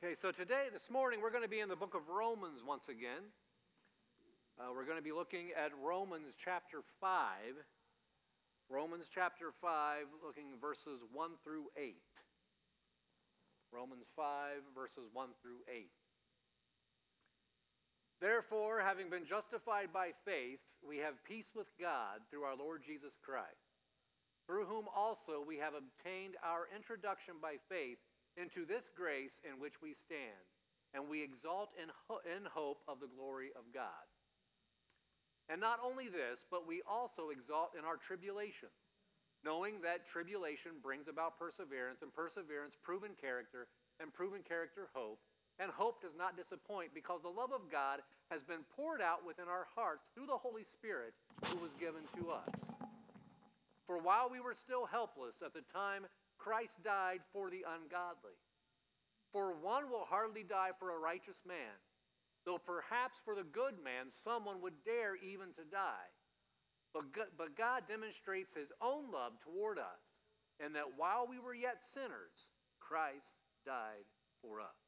Okay, so this morning, we're going to be in the book of Romans once again. We're going to be looking at Romans chapter 5. Romans chapter 5, looking verses 1 through 8. Romans 5, verses 1 through 8. Therefore, having been justified by faith, we have peace with God through our Lord Jesus Christ, through whom also we have obtained our introduction by faith into this grace in which we stand, and we exalt in hope of the glory of God. And not only this, but we also exalt in our tribulations, knowing that tribulation brings about perseverance, and perseverance proven character, and proven character hope. And hope does not disappoint, because the love of God has been poured out within our hearts through the Holy Spirit who was given to us. For while we were still helpless at the time, Christ died for the ungodly. For one will hardly die for a righteous man, though perhaps for the good man someone would dare even to die. But God demonstrates his own love toward us, in that while we were yet sinners, Christ died for us.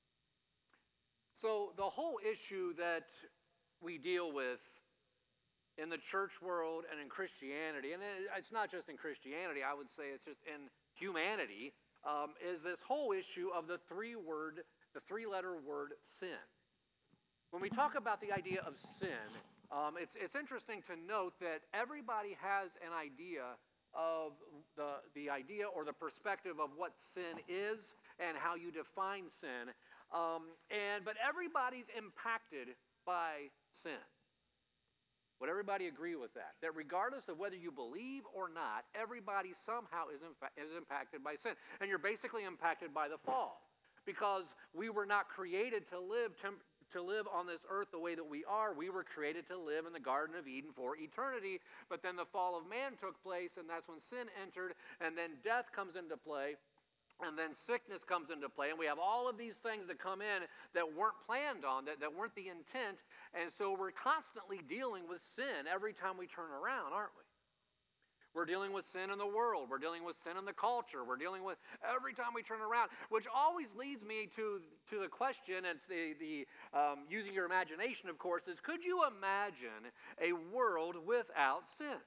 So the whole issue that we deal with in the church world and in Christianity, and it's not just in Christianity, I would say it's just in humanity, is this whole issue of the three-letter word sin. When we talk about the idea of sin, it's interesting to note that everybody has an idea of the idea or the perspective of what sin is and how you define sin, but everybody's impacted by sin. Would everybody agree with that? That regardless of whether you believe or not, everybody somehow is impacted by sin. And you're basically impacted by the fall. Because we were not created to live on this earth the way that we are. We were created to live in the Garden of Eden for eternity. But then the fall of man took place, and that's when sin entered, and then death comes into play. And then sickness comes into play, and we have all of these things that come in that weren't planned on, that weren't the intent. And so we're constantly dealing with sin every time we turn around, aren't we? We're dealing with sin in the world. We're dealing with sin in the culture. We're dealing with every time we turn around, which always leads me to the question, and it's the using your imagination, of course, is could you imagine a world without sin?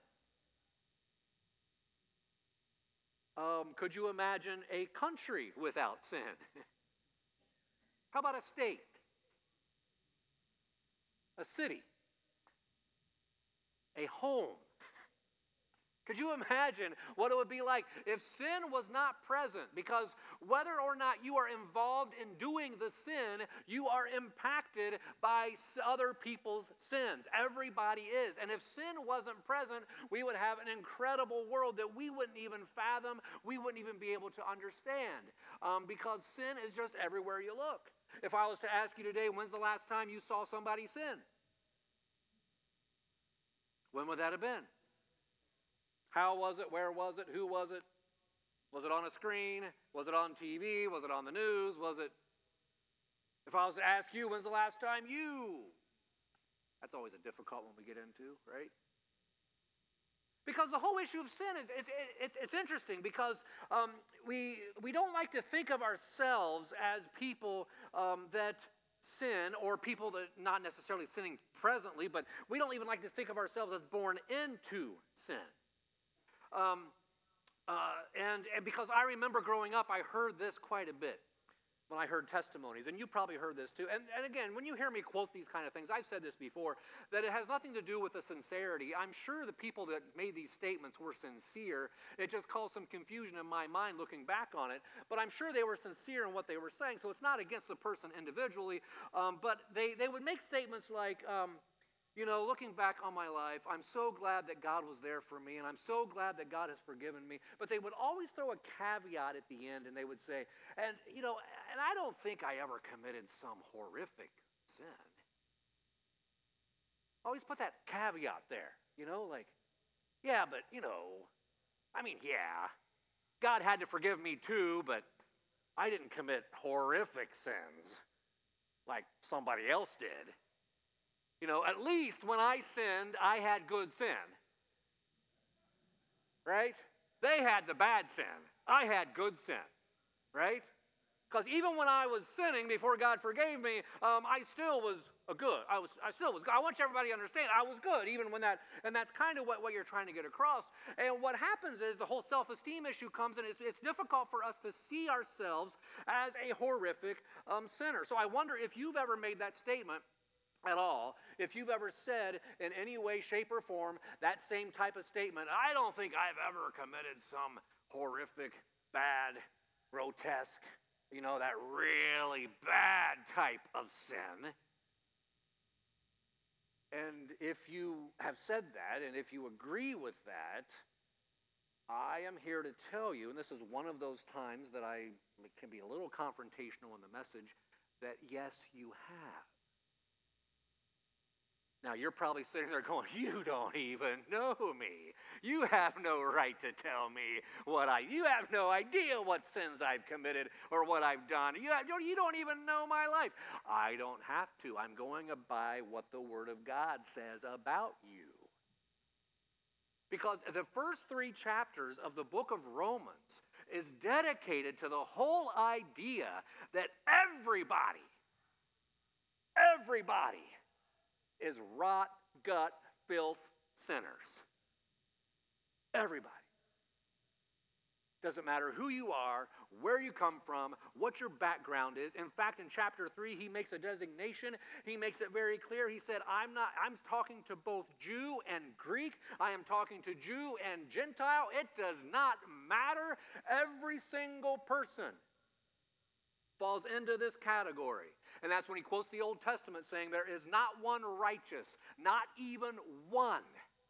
Could you imagine a country without sin? How about a state? A city? A home? Could you imagine what it would be like if sin was not present? Because whether or not you are involved in doing the sin, you are impacted by other people's sins. Everybody is. And if sin wasn't present, we would have an incredible world that we wouldn't even fathom, we wouldn't even be able to understand. Because sin is just everywhere you look. If I was to ask you today, when's the last time you saw somebody sin? When would that have been? How was it? Where was it? Who was it? Was it on a screen? Was it on TV? Was it on the news? If I was to ask you, when's the last time you? That's always a difficult one we get into, right? Because the whole issue of sin it's interesting because we don't like to think of ourselves as people that sin, or people that not necessarily sinning presently, but we don't even like to think of ourselves as born into sin. And because I remember growing up, I heard this quite a bit when I heard testimonies, and you probably heard this too. And again, when you hear me quote these kind of things, I've said this before, that it has nothing to do with the sincerity. I'm sure the people that made these statements were sincere. It just caused some confusion in my mind looking back on it, but I'm sure they were sincere in what they were saying, so it's not against the person individually, but they would make statements like, looking back on my life, I'm so glad that God was there for me, and I'm so glad that God has forgiven me. But they would always throw a caveat at the end, and they would say, and I don't think I ever committed some horrific sin. Always put that caveat there, yeah, but, God had to forgive me too, but I didn't commit horrific sins like somebody else did. At least when I sinned, I had good sin. Right? They had the bad sin. I had good sin. Right? Because even when I was sinning before God forgave me, I still was good. I still was good. I want everybody to understand I was good even when that, and that's kind of what you're trying to get across. And what happens is the whole self-esteem issue comes in. It's difficult for us to see ourselves as a horrific sinner. So I wonder if you've ever made that statement at all, if you've ever said in any way, shape, or form that same type of statement. I don't think I've ever committed some horrific, bad, grotesque, that really bad type of sin. And if you have said that, and if you agree with that, I am here to tell you, and this is one of those times that I can be a little confrontational in the message, that yes, you have. Now, you're probably sitting there going, you don't even know me. You have no right to tell me you have no idea what sins I've committed or what I've done. You don't even know my life. I don't have to. I'm going by what the Word of God says about you. Because the first 3 chapters of the book of Romans is dedicated to the whole idea that everybody is rot, gut, filth sinners. Everybody. Doesn't matter who you are, where you come from, what your background is. In fact, in chapter 3, he makes a designation. He makes it very clear. He said, I'm talking to both Jew and Greek. I am talking to Jew and Gentile. It does not matter. Every single person falls into this category. And that's when he quotes the Old Testament saying there is not one righteous, not even one.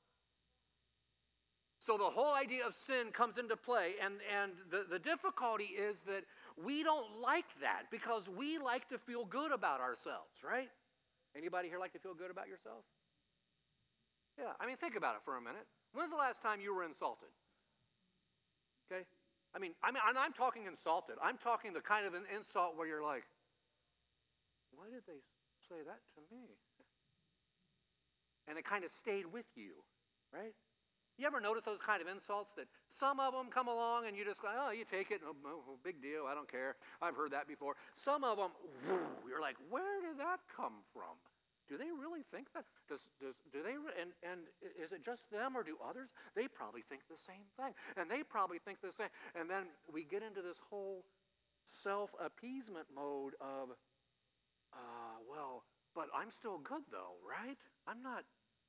So the whole idea of sin comes into play, and the difficulty is that we don't like that because we like to feel good about ourselves, right? Anybody here like to feel good about yourself? Yeah, I mean, think about it for a minute. When's the last time you were insulted? Okay? I mean, I'm talking insulted. I'm talking the kind of an insult where you're like, why did they say that to me? And it kind of stayed with you, right? You ever notice those kind of insults that some of them come along and you just go, oh, you take it, no big deal, I don't care. I've heard that before. Some of them, you're like, where did that come from? Do they really think that? Do they? And is it just them or do others? They probably think the same thing, and they probably think the same. And then we get into this whole self-appeasement mode of, well, but I'm still good though, right? I'm not.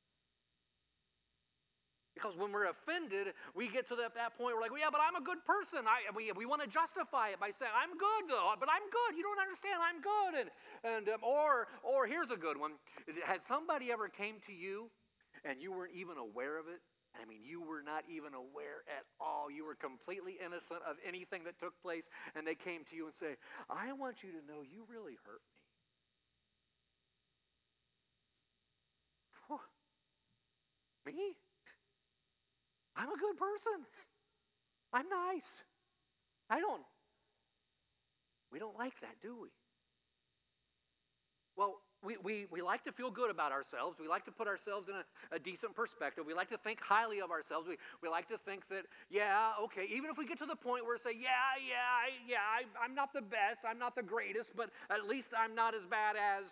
Because when we're offended, we get to that point where we're like, well, yeah, but I'm a good person. We want to justify it by saying, I'm good though, but I'm good. You don't understand, I'm good. Or here's a good one. Has somebody ever came to you and you weren't even aware of it? I mean, you were not even aware at all. You were completely innocent of anything that took place, and they came to you and say, I want you to know you really hurt me. Me? I'm a good person. I'm nice. We don't like that, do we? Well, we like to feel good about ourselves. We like to put ourselves in a decent perspective. We like to think highly of ourselves. We like to think that, yeah, okay, even if we get to the point where we say, I'm not the best, I'm not the greatest, but at least I'm not as bad as.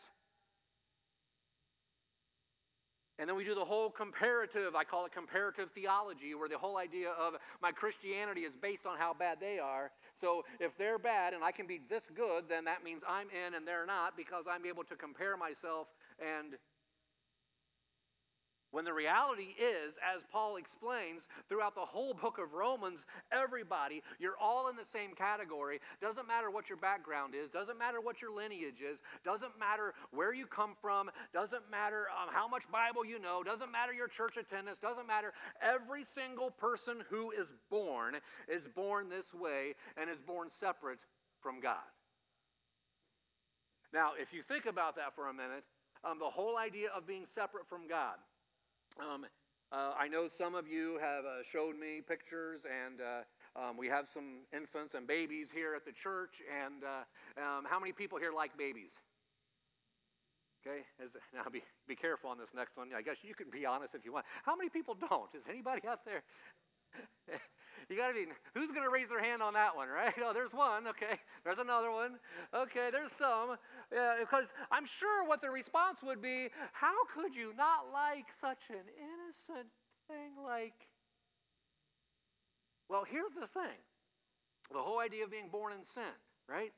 And then we do the whole comparative, I call it comparative theology, where the whole idea of my Christianity is based on how bad they are. So if they're bad and I can be this good, then that means I'm in and they're not, because I'm able to compare myself. And when the reality is, as Paul explains throughout the whole book of Romans, everybody, you're all in the same category. Doesn't matter what your background is. Doesn't matter what your lineage is. Doesn't matter where you come from. Doesn't matter how much Bible you know. Doesn't matter your church attendance. Doesn't matter. Every single person who is born this way and is born separate from God. Now, if you think about that for a minute, the whole idea of being separate from God, I know some of you have showed me pictures, and we have some infants and babies here at the church. And how many people here like babies? Okay, now be careful on this next one. I guess you can be honest if you want. How many people don't? Is anybody out there? You got to be, who's going to raise their hand on that one, right? Oh, there's one. Okay. There's another one. Okay. There's some. Yeah, because I'm sure what the response would be, how could you not like such an innocent thing like? Well, here's the thing. The whole idea of being born in sin, right?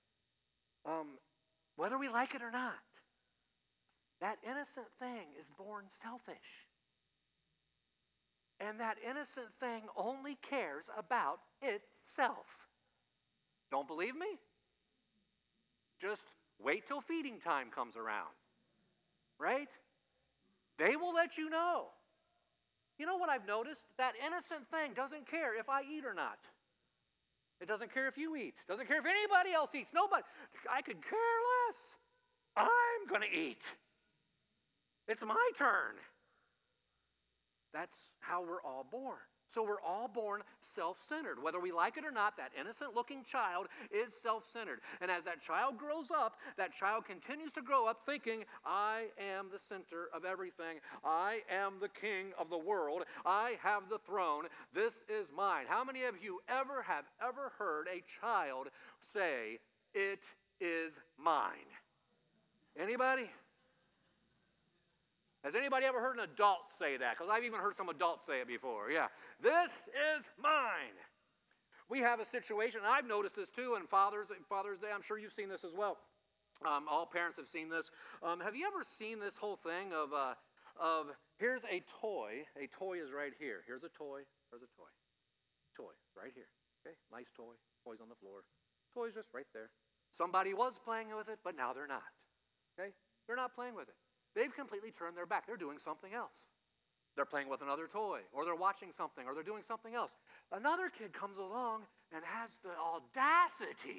Whether we like it or not, that innocent thing is born selfish. And that innocent thing only cares about itself. Don't believe me? Just wait till feeding time comes around, right? They will let you know. You know what I've noticed? That innocent thing doesn't care if I eat or not. It doesn't care if you eat. It doesn't care if anybody else eats. Nobody. I could care less. I'm going to eat. It's my turn. That's how we're all born. So we're all born self-centered. Whether we like it or not, that innocent-looking child is self-centered. And as that child grows up, that child continues to grow up thinking, I am the center of everything. I am the king of the world. I have the throne. This is mine. How many of you have ever heard a child say, it is mine? Anybody? Has anybody ever heard an adult say that? Because I've even heard some adults say it before. Yeah. This is mine. We have a situation, and I've noticed this too in Father's Day. I'm sure you've seen this as well. All parents have seen this. Have you ever seen this whole thing of here's a toy. A toy is right here. Here's a toy. Here's a toy. Toy right here. Okay, nice toy. Toy's on the floor. Toy's just right there. Somebody was playing with it, but now they're not. Okay, they're not playing with it. They've completely turned their back. They're doing something else. They're playing with another toy, or they're watching something, or they're doing something else. Another kid comes along and has the audacity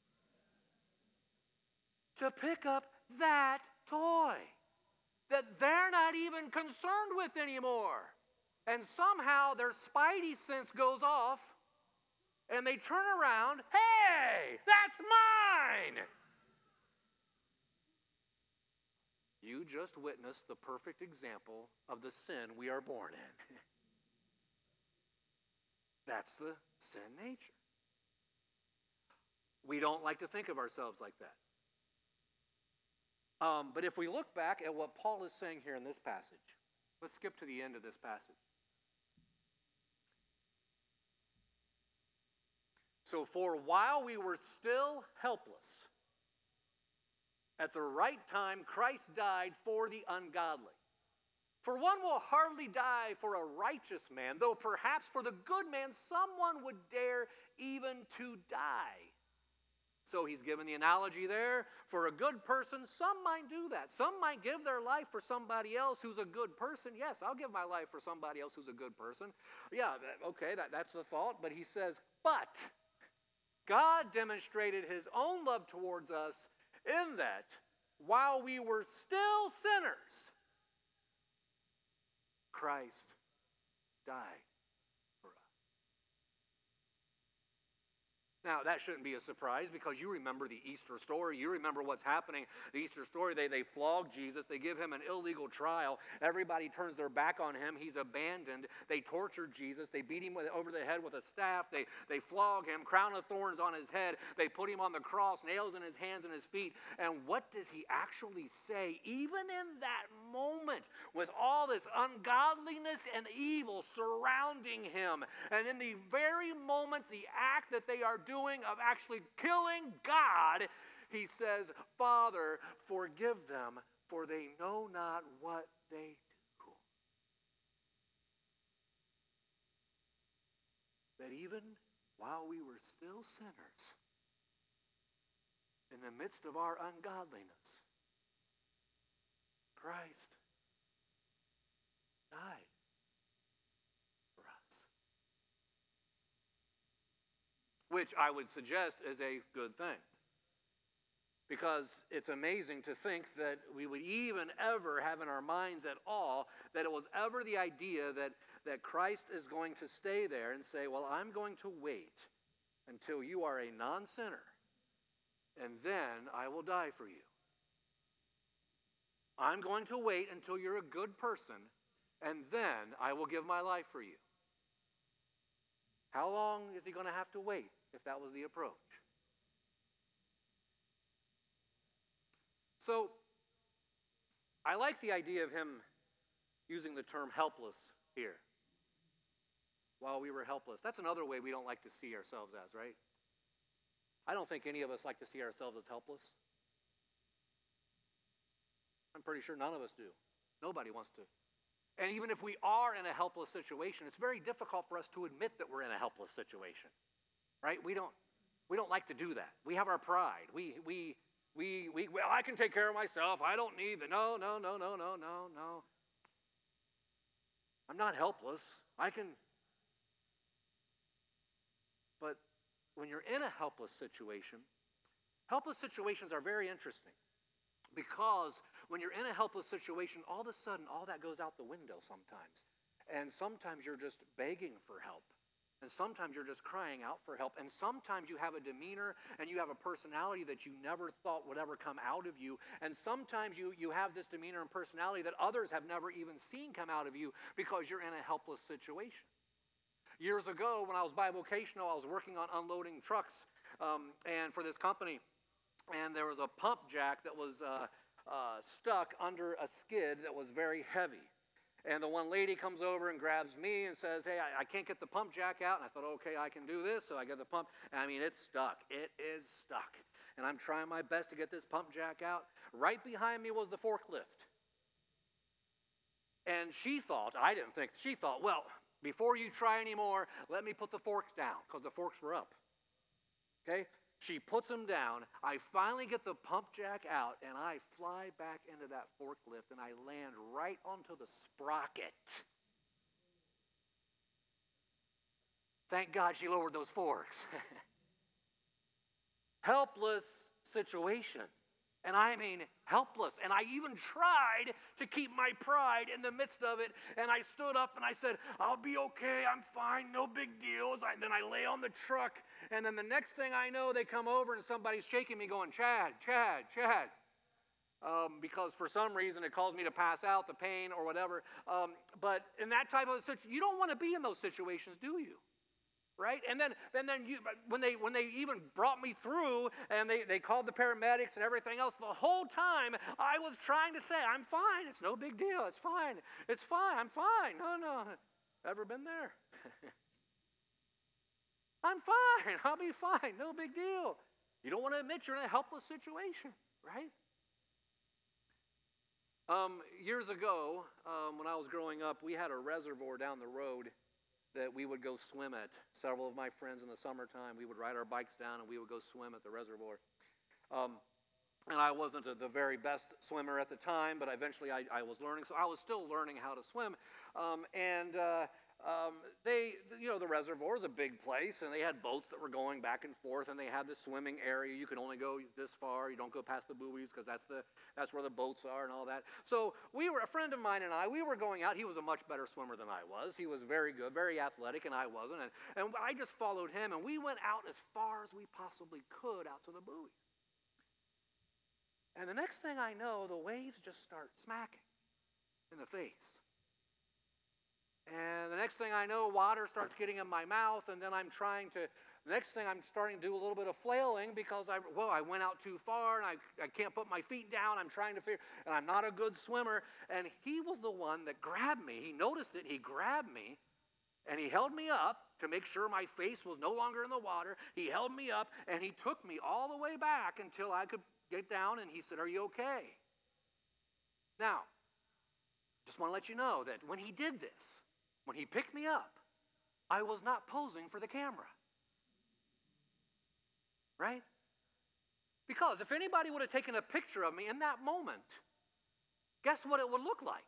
to pick up that toy that they're not even concerned with anymore. And somehow their spidey sense goes off, and they turn around, hey, that's mine! You just witnessed the perfect example of the sin we are born in. That's the sin nature. We don't like to think of ourselves like that. But if we look back at what Paul is saying here in this passage, let's skip to the end of this passage. So for while we were still helpless, at the right time, Christ died for the ungodly. For one will hardly die for a righteous man, though perhaps for the good man someone would dare even to die. So he's given the analogy there. For a good person, some might do that. Some might give their life for somebody else who's a good person. Yes, I'll give my life for somebody else who's a good person. Yeah, okay, that's the thought. But he says, but God demonstrated his own love towards us in that, while we were still sinners, Christ died for us. Now, that shouldn't be a surprise because you remember the Easter story. You remember what's happening. The Easter story, they flog Jesus. They give him an illegal trial. Everybody turns their back on him. He's abandoned. They torture Jesus. They beat him over the head with a staff. They flog him, crown of thorns on his head. They put him on the cross, nails in his hands and his feet. And what does he actually say? Even in that moment, with all this ungodliness and evil surrounding him, and in the very moment, the act that they are doing of actually killing God, he says, Father, forgive them, for they know not what they do. That even while we were still sinners, in the midst of our ungodliness, Christ died for us. Which I would suggest is a good thing. Because it's amazing to think that we would even ever have in our minds at all that it was ever the idea that Christ is going to stay there and say, well, I'm going to wait until you are a non-sinner, and then I will die for you. I'm going to wait until you're a good person, and then I will give my life for you. How long is he going to have to wait if that was the approach? So I like the idea of him using the term helpless here. While we were helpless. That's another way we don't like to see ourselves as, right? I don't think any of us like to see ourselves as helpless. I'm pretty sure none of us do. Nobody wants to. And even if we are in a helpless situation, it's very difficult for us to admit that we're in a helpless situation, right? We don't like to do that. We have our pride. Well, I can take care of myself. I don't need the, no. I'm not helpless. But when you're in a helpless situations are very interesting. Because when you're in a helpless situation, all of a sudden, all that goes out the window sometimes. And sometimes you're just begging for help. And sometimes you're just crying out for help. And sometimes you have a demeanor and you have a personality that you never thought would ever come out of you. And sometimes you have this demeanor and personality that others have never even seen come out of you because you're in a helpless situation. Years ago, when I was bivocational, I was working on unloading trucks and for this company. And there was a pump jack that was stuck under a skid that was very heavy. And the one lady comes over and grabs me and says, hey, I can't get the pump jack out. And I thought, okay, I can do this. So I get the pump. And I mean, it's stuck. It is stuck. And I'm trying my best to get this pump jack out. Right behind me was the forklift. And she thought, well, before you try anymore, let me put the forks down, because the forks were up. Okay? She puts them down. I finally get the pump jack out, and I fly back into that forklift, and I land right onto the sprocket. Thank God she lowered those forks. Helpless situation. And I mean helpless. And I even tried to keep my pride in the midst of it. And I stood up and I said, I'll be okay. I'm fine. No big deal. Then I lay on the truck. And then the next thing I know, they come over and somebody's shaking me going, Chad. Because for some reason it caused me to pass out, the pain or whatever. But in that type of situation, you don't want to be in those situations, do you? Right? And then when they even brought me through and they called the paramedics and everything else, the whole time I was trying to say, I'm fine. It's no big deal. It's fine. I'm fine. No. Ever been there? I'm fine. I'll be fine. No big deal. You don't want to admit you're in a helpless situation, right? Years ago, when I was growing up, we had a reservoir down the road that we would go swim at. Several of my friends in the summertime, we would ride our bikes down and we would go swim at the reservoir. And I wasn't the very best swimmer at the time, but eventually I was learning. So I was still learning how to swim. The reservoir is a big place, and they had boats that were going back and forth, and they had the swimming area. You can only go this far. You don't go past the buoys because that's where the boats are and all that. So a friend of mine and we were going out. He was a much better swimmer than I was. He was very good, very athletic, and I wasn't. And I just followed him, and we went out as far as we possibly could out to the buoy. And the next thing I know, the waves just start smacking in the face. And the next thing I know, water starts getting in my mouth, and then I'm starting to do a little bit of flailing because I went out too far, and I can't put my feet down. I'm trying to figure, and I'm not a good swimmer. And he was the one that grabbed me. He noticed it. He grabbed me, and he held me up to make sure my face was no longer in the water. He held me up, and he took me all the way back until I could get down, and he said, "Are you okay?" Now, just want to let you know that when he did this, when he picked me up, I was not posing for the camera. Right? Because if anybody would have taken a picture of me in that moment, guess what it would look like?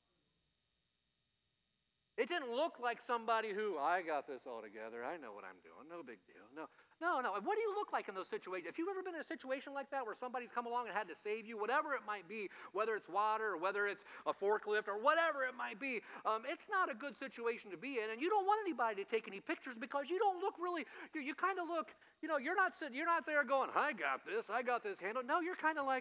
It didn't look like somebody who, I got this all together, I know what I'm doing, no big deal. No. What do you look like in those situations? If you've ever been in a situation like that where somebody's come along and had to save you, whatever it might be, whether it's water or whether it's a forklift or whatever it might be, it's not a good situation to be in, and you don't want anybody to take any pictures because you don't look really, you kind of look, you're not there going, I got this handled. No, you're kind of like,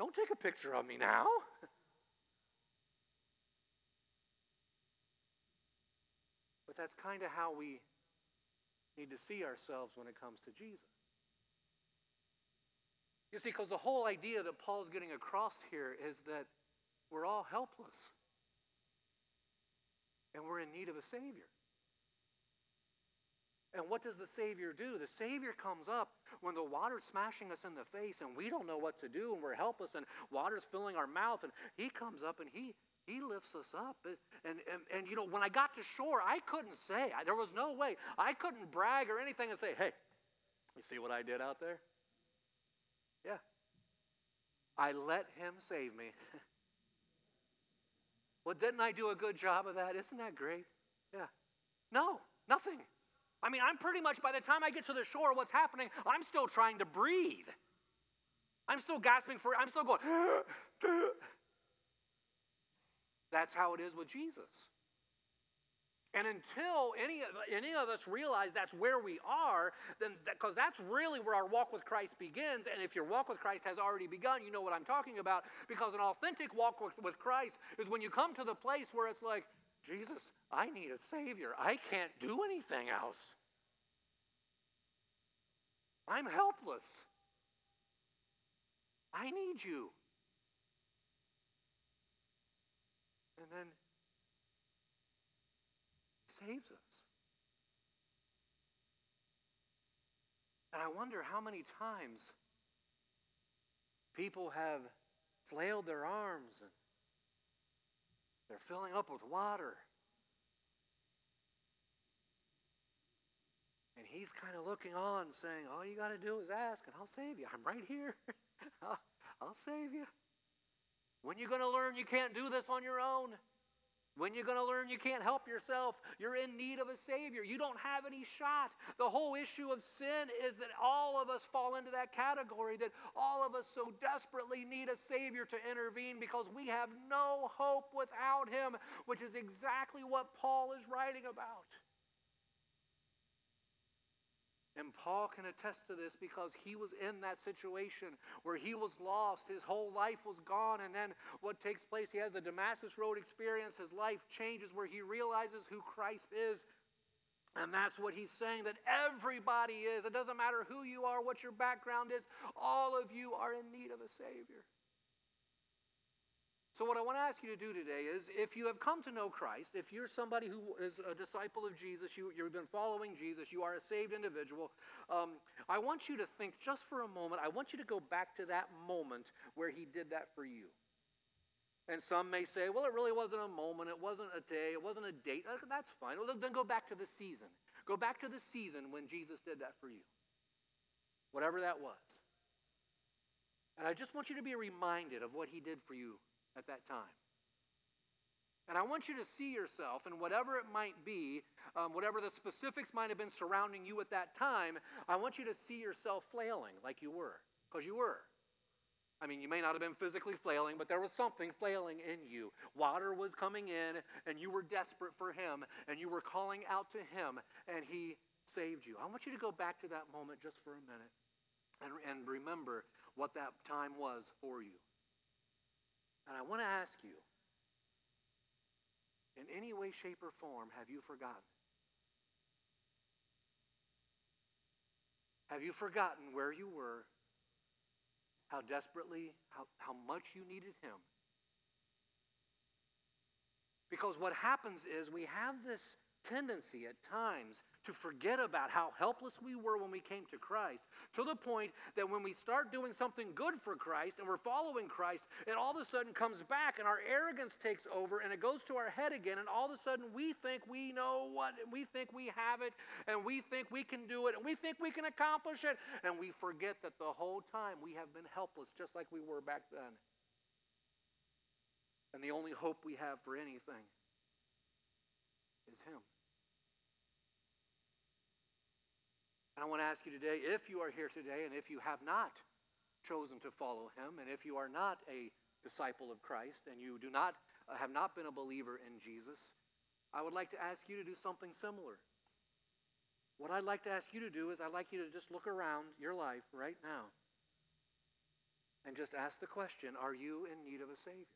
Don't take a picture of me now. But that's kind of how we need to see ourselves when it comes to Jesus. You see, because the whole idea that Paul's getting across here is that we're all helpless. And we're in need of a Savior. And what does the Savior do? The Savior comes up when the water's smashing us in the face and we don't know what to do and we're helpless and water's filling our mouth, and he comes up and he lifts us up. And you know, when I got to shore, I couldn't say, there was no way. I couldn't brag or anything and say, hey, you see what I did out there? Yeah. I let him save me. Well, didn't I do a good job of that? Isn't that great? Yeah. No, nothing. I mean, I'm pretty much, by the time I get to the shore, what's happening, I'm still trying to breathe. I'm still gasping for, I'm still going, That's how it is with Jesus. And until any of us realize that's where we are, then because that's really where our walk with Christ begins. And if your walk with Christ has already begun, you know what I'm talking about. Because an authentic walk with Christ is when you come to the place where it's like, Jesus, I need a Savior. I can't do anything else. I'm helpless. I need you. And then he saves us. And I wonder how many times people have flailed their arms and they're filling up with water. And he's kind of looking on saying, all you got to do is ask and I'll save you. I'm right here. I'll save you. When you going to learn you can't do this on your own? When you're going to learn you can't help yourself? You're in need of a Savior. You don't have any shot. The whole issue of sin is that all of us fall into that category, that all of us so desperately need a Savior to intervene because we have no hope without him, which is exactly what Paul is writing about. And Paul can attest to this because he was in that situation where he was lost. His whole life was gone. And then what takes place, he has the Damascus Road experience. His life changes where he realizes who Christ is. And that's what he's saying, that everybody is. It doesn't matter who you are, what your background is. All of you are in need of a Savior. So what I want to ask you to do today is, if you have come to know Christ, if you're somebody who is a disciple of Jesus, you've been following Jesus, you are a saved individual, I want you to think just for a moment, I want you to go back to that moment where he did that for you. And some may say, well, it really wasn't a moment, it wasn't a day, it wasn't a date. That's fine. Well, then go back to the season. Go back to the season when Jesus did that for you. Whatever that was. And I just want you to be reminded of what he did for you at that time. And I want you to see yourself, and whatever it might be, whatever the specifics might have been surrounding you at that time, I want you to see yourself flailing like you were, because you were. I mean, you may not have been physically flailing, but there was something flailing in you. Water was coming in, and you were desperate for him, and you were calling out to him, and he saved you. I want you to go back to that moment just for a minute and remember what that time was for you. And I want to ask you, in any way, shape, or form, have you forgotten? Have you forgotten where you were, how desperately, how much you needed him? Because what happens is we have this tendency at times to forget about how helpless we were when we came to Christ, to the point that when we start doing something good for Christ and we're following Christ, it all of a sudden comes back and our arrogance takes over and it goes to our head again, and all of a sudden we think we know what, we think we have it, and we think we can do it, and we think we can accomplish it, and we forget that the whole time we have been helpless just like we were back then. And the only hope we have for anything is him. And I want to ask you today, if you are here today and if you have not chosen to follow him, and if you are not a disciple of Christ and you have not been a believer in Jesus, I would like to ask you to do something similar. What I'd like to ask you to do is I'd like you to just look around your life right now. and just ask the question, are you in need of a Savior?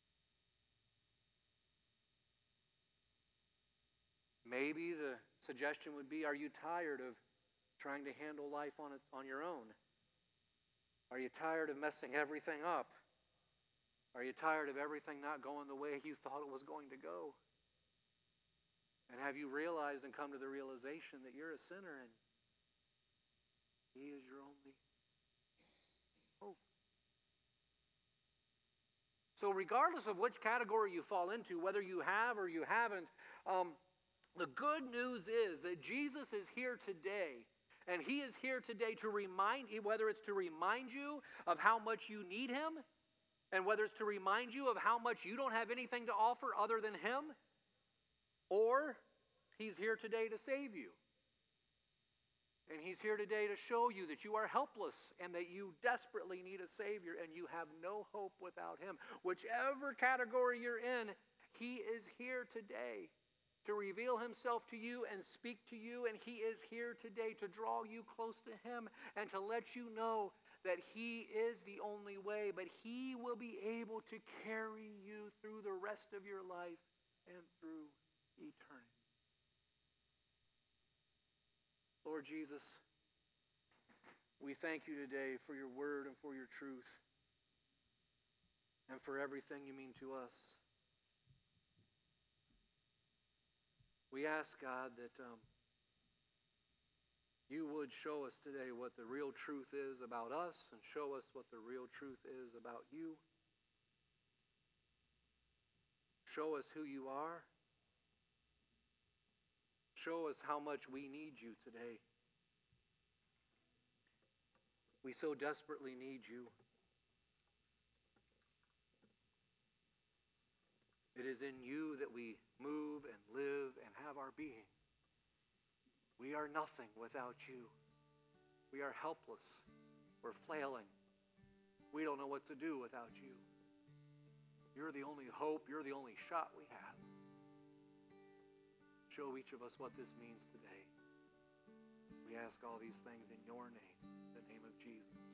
Maybe the suggestion would be, are you tired of trying to handle life on your own? Are you tired of messing everything up? Are you tired of everything not going the way you thought it was going to go? And have you realized and come to the realization that you're a sinner and He is your only hope? So regardless of which category you fall into, whether you have or you haven't, the good news is that Jesus is here today. And He is here today to remind you, whether it's to remind you of how much you need Him, and whether it's to remind you of how much you don't have anything to offer other than Him, or He's here today to save you. And He's here today to show you that you are helpless and that you desperately need a Savior and you have no hope without Him. Whichever category you're in, He is here today to reveal Himself to you and speak to you, and He is here today to draw you close to Him and to let you know that He is the only way, but He will be able to carry you through the rest of your life and through eternity. Lord Jesus, we thank you today for your word and for your truth and for everything you mean to us. We ask, God, that you would show us today what the real truth is about us and show us what the real truth is about you. Show us who you are. Show us how much we need you today. We so desperately need you. It is in you that we move and live and have our being. We are nothing without you. We are helpless. We're flailing. We don't know what to do without you. You're the only hope. You're the only shot we have. Show each of us what this means today. We ask all these things in your name, in the name of Jesus.